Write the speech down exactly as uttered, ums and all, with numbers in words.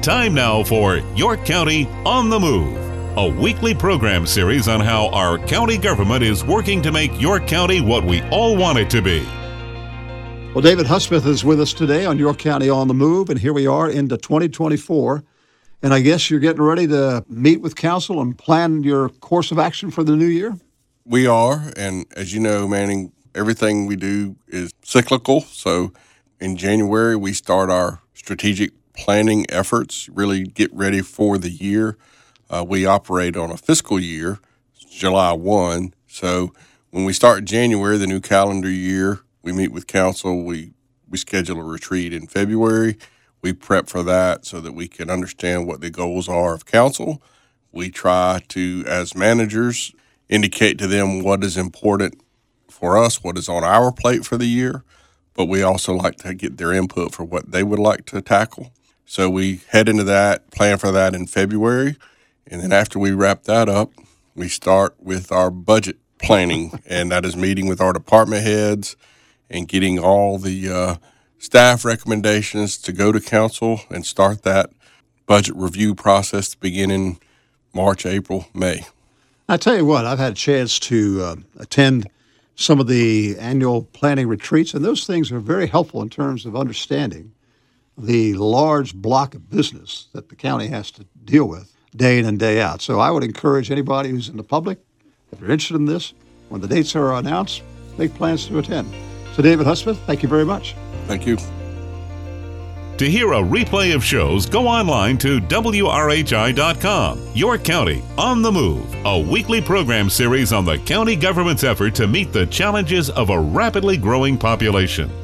Time now for York County on the Move, a weekly program series on how our county government is working to make York County what we all want it to be. Well, David Hudspeth is with us today on York County on the Move, and here we are into twenty twenty-four. And I guess you're getting ready to meet with council and plan your course of action for the new year? We are, and as you know, Manning, everything we do is cyclical. So in January, we start our strategic planning efforts, really get ready for the year. Uh, we operate on a fiscal year, July first. So when we start January, the new calendar year, we meet with council. We, we schedule a retreat in February. We prep for that so that we can understand what the goals are of council. We try to, as managers, indicate to them what is important for us, what is on our plate for the year, but we also like to get their input for what they would like to tackle. So we head into that, plan for that in February, and then after we wrap that up, we start with our budget planning, and that is meeting with our department heads and getting all the uh, staff recommendations to go to council and start that budget review process to begin in March, April, May. I tell you what, I've had a chance to uh, attend some of the annual planning retreats, and those things are very helpful in terms of understanding the large block of business that the county has to deal with day in and day out. So I would encourage anybody who's in the public, if you're interested in this, when the dates are announced, make plans to attend. So David Hudspeth, thank you very much. Thank you. To hear a replay of shows, go online to W R H I dot com. York County on the Move, a weekly program series on the county government's effort to meet the challenges of a rapidly growing population.